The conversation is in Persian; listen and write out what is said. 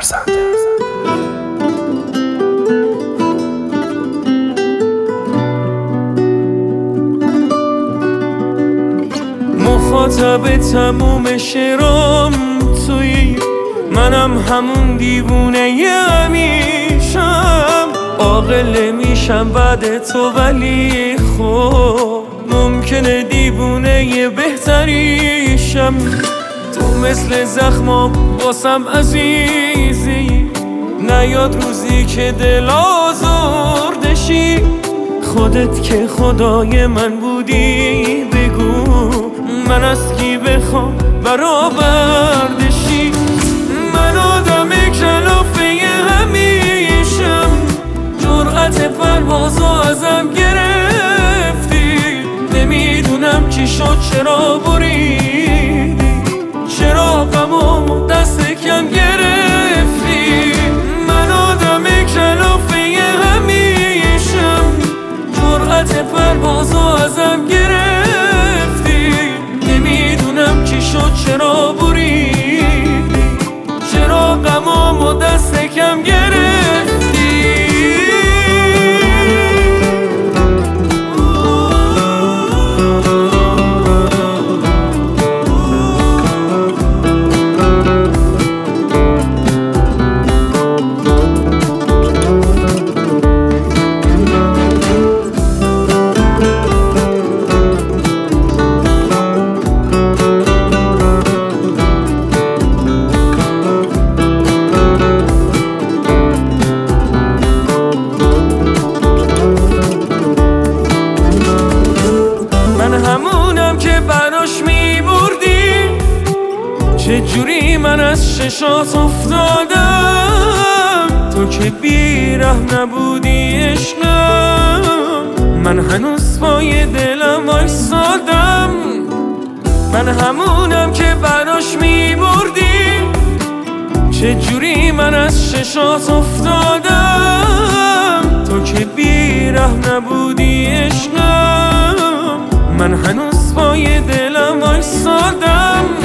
مخاطب تموم شعرام تویی، منم همون دیوونه همیشم. عاقل میشم بعد تو ولی خب ممکنه دیوونه بهتریشم. تو مثل زخمام واسم عزیزی، نیاد روزی که دل آزردشی. خودت که خدای من بودی بگو، من از کی بخوام برآوردشی. من آدم کلافه همیشم، جرأت پروازو ازم گرفتی. نمیدونم چی شد چرا بریدی، چرا غمامو دست کم گرفتی. من آدم کلافه همیشم، جرأت پروازو ازم گرفتی. نمیدونم چی شد چرا بریدی، چرا غمامو دست کم گرفتی. همونم که براش میبردی، چجوری من از ششات افتادم. تو که بیرحم نبودی عشقم، من هنوز پای دلم وایسادم. من همونم که براش میبردی، چجوری من از ششات افتادم. تو که بیرحم نبودی عشقم، من هنوز پای دلم وایسادم.